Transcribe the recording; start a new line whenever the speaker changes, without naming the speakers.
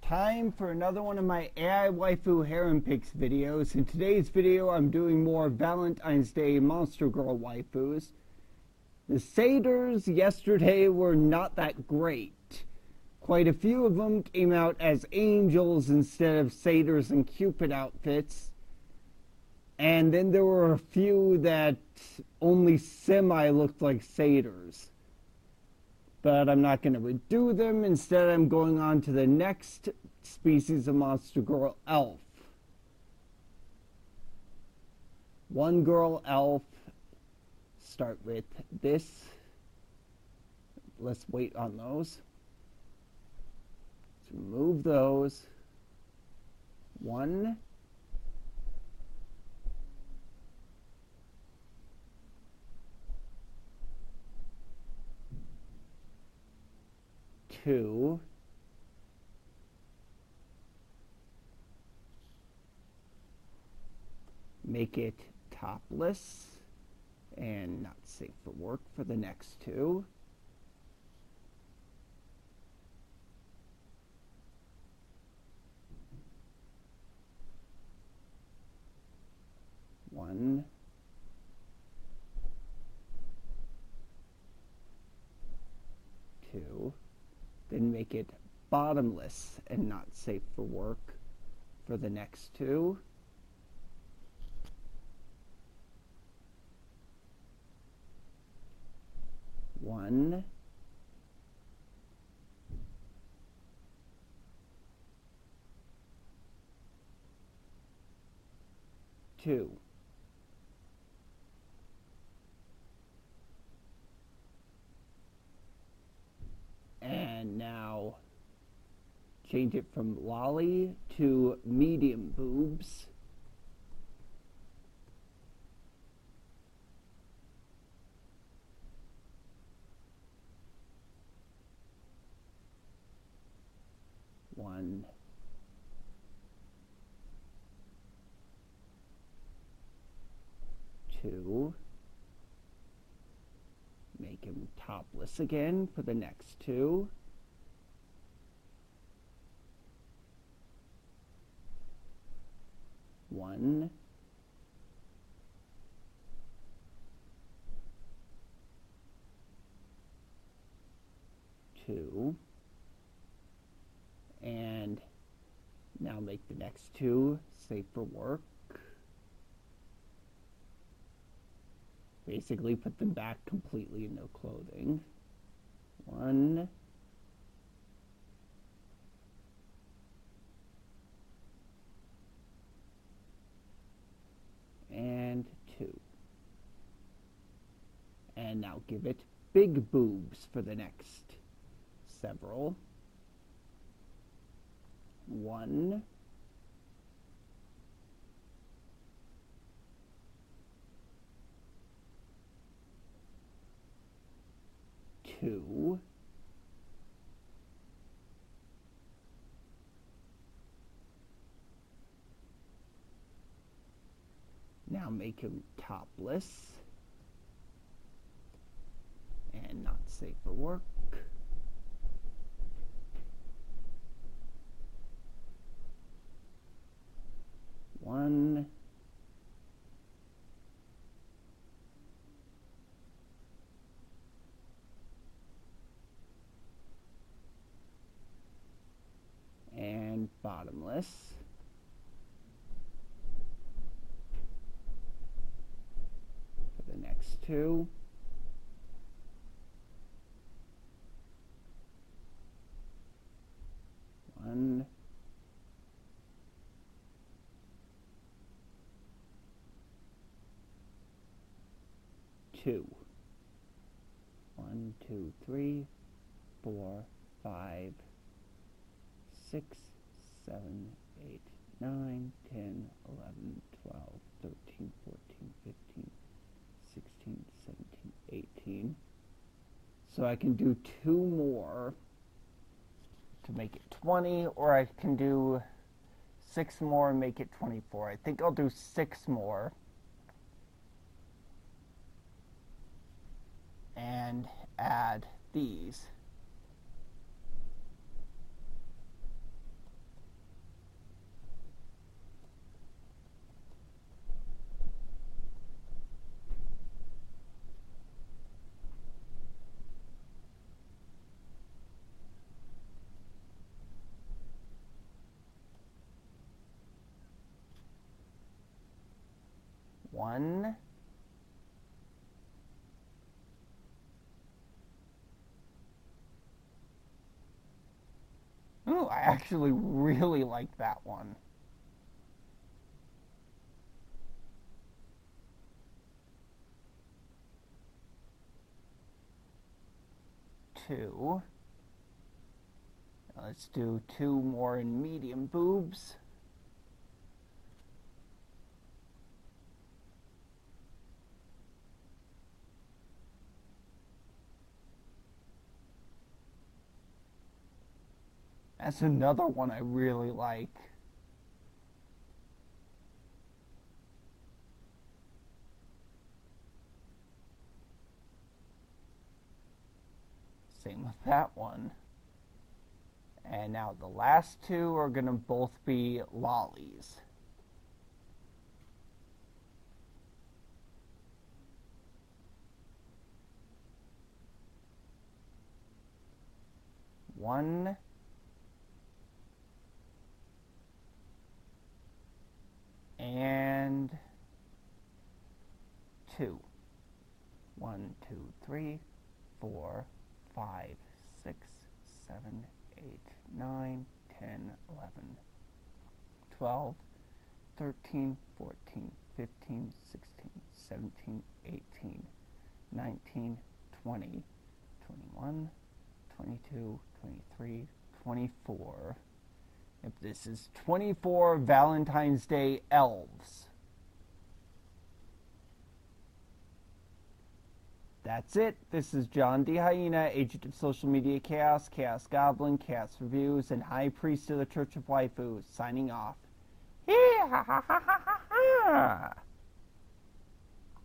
Time for another one of my AI Waifu Harem Picks videos. In today's video, I'm doing more Valentine's Day Monster Girl waifus. The satyrs yesterday were not that great. Quite a few of them came out as angels instead of satyrs and Cupid outfits. And then there were a few that only semi looked like satyrs. But I'm not going to redo them. Instead, I'm going on to the next species of Monster Girl, Elf. One girl elf. Start with this. Let's wait on those. Let's remove those. One. Two. Make it topless and not safe for work for the next two. One. Two. Then make it bottomless and not safe for work for the next two. One. Two. And now change it from lolly to medium boobs. One. Two. Make him topless again for the next two. One. Two. And now make the next two safe for work. Basically put them back completely in no clothing. One. And two. And now give it big boobs for the next several. One. Two. Now make him topless and not safe for work. One. And bottomless. For the next two. One. Two. 1, 2, 3, 4, 5, 6, 7, 8, 9, 10, 11, 12, 13, 14, 15, 16, 17, 18. So I can do two more to make it 20, or I can do 6 more and make it 24. I think I'll do 6 more. And add these. I actually really like that one. Two. Now let's do two more in medium boobs. That's another one I really like. Same with that one. And now the last two are going to both be lollies. One. And two. 1, 2, 3, 4, 5, 6, 7, 8, 9, 10, 11, 12, 13, 14, 15, 16, 17, 18, 19, 20, 21, 22, 23, 24. If this is 24 Valentine's Day elves. That's it. This is John D. Hyena, agent of social media chaos, Chaos Goblin, Chaos Reviews, and High Priest of the Church of Waifu, signing off.